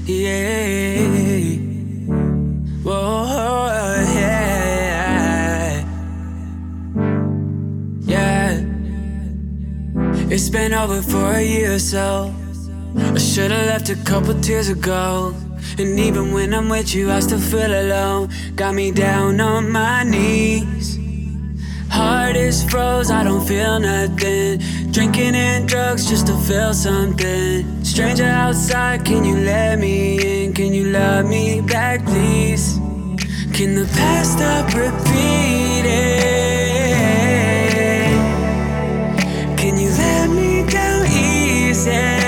Yeah. Whoa, yeah. Yeah. It's been over for a year or so. I should've left a couple tears ago. And even when I'm with you, I still feel alone. Got me down on my knees. Heart is froze, I don't feel nothing. Drinking and drugs just to feel something. Stranger outside, can you let me in? Can you love me back, please? Can the past stop repeating? Can you let me down easy?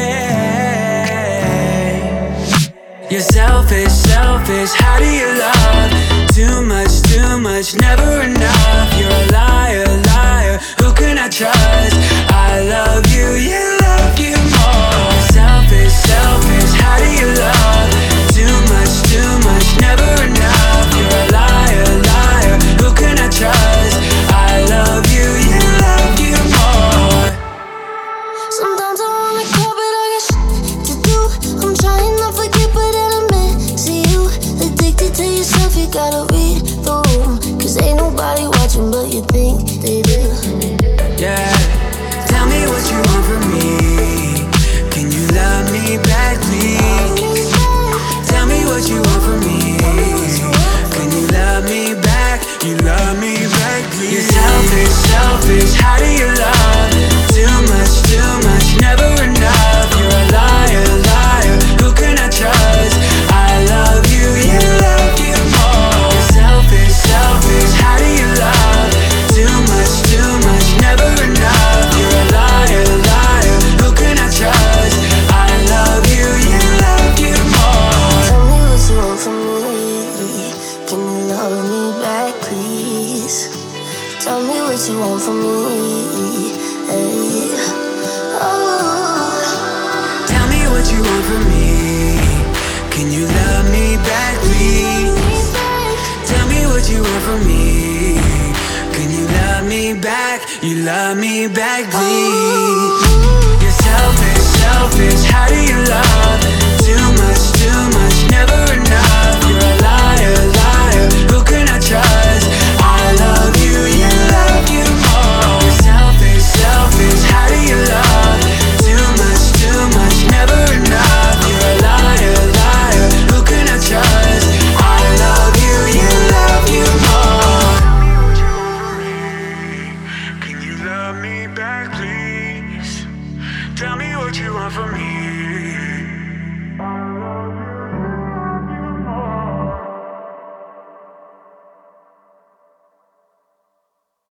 You're selfish, selfish, how do you love? Too much, never enough. You're a liar, liar, who can I trust? I love you, you love you more. Selfish, selfish, how do you love? Too much, never enough. You're a liar, liar, who can I trust? I love you, you love you more. Sometimes I wanna call, but I got shit to do. I'm trying not forget, but then I'm missing you. Addicted to yourself, you gotta read the room. Cause ain't nobody watching, but you think they do. Yeah, tell me what you want from me. Can you love me back, please? Tell me what you want from me. Can you love me back? You love me back, please. You're selfish, selfish, how do you love? Too much, never enough. You're a liar, liar, who can I trust? I love you, you love you more. You're selfish, selfish, how do you love? Too much, never enough. You're a liar, liar, who can I trust? I love you, you love you more. Tell me what you want from me. Can you love me back, please? Tell me what you want from me. Hey. Oh. Tell me what you want from me. Can you love me back, please? Tell me what you want from me. Can you love me back? You love me back, please. You're selfish.